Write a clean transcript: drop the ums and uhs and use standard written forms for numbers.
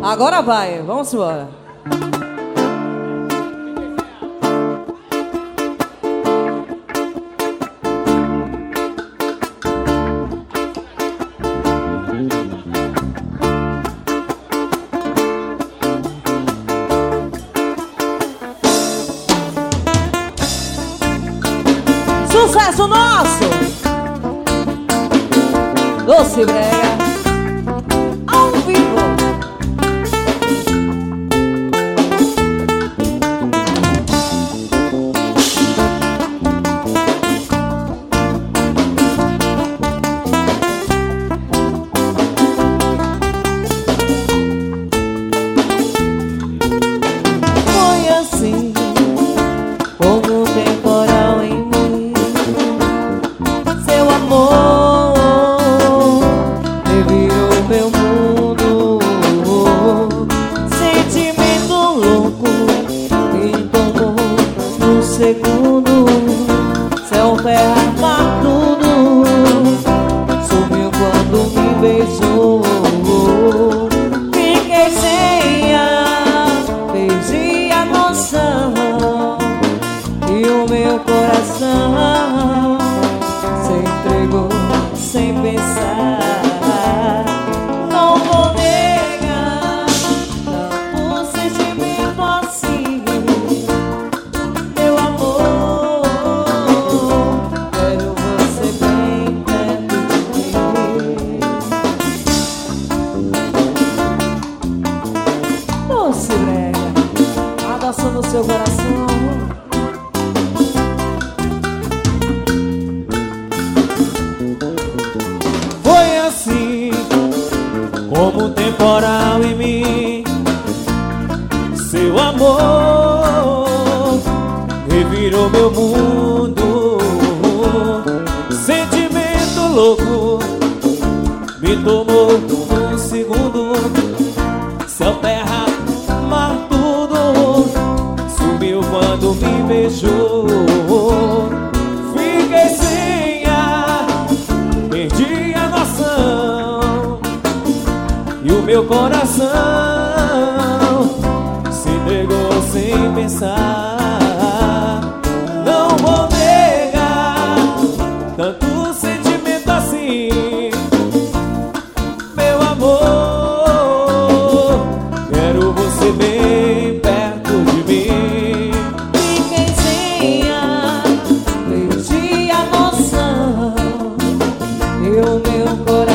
Agora vai, vamos embora. Sucesso nosso! Doce Brega ao vivo. Foi assim, como um temporal em mim. Seu amor revirou meu mundo. Sentimento louco me tomou num segundo. Céu, terra, mar, tudo sumiu quando me beijou. Fiquei sem ar, perdi a noção. E o meu coração se entregou sem pensar. Não vou negar tanto sentimento assim. Meu amor, quero você bem perto de mim. Doce Brega, adoçando seu coração. Foi assim, como um temporal em mim. Seu amor revirou meu mundo. Sentimento louco me tomou num segundo. Céu, terra, mar, tudo sumiu quando me beijou. Fiquei sem ar, perdi a noção. E o meu coração se entregou sem pensar. Não vou negar tanto sentimento assim. Meu amor, quero você bem perto de mim. Fiquei sem ar, perdi a noção. E o meu coração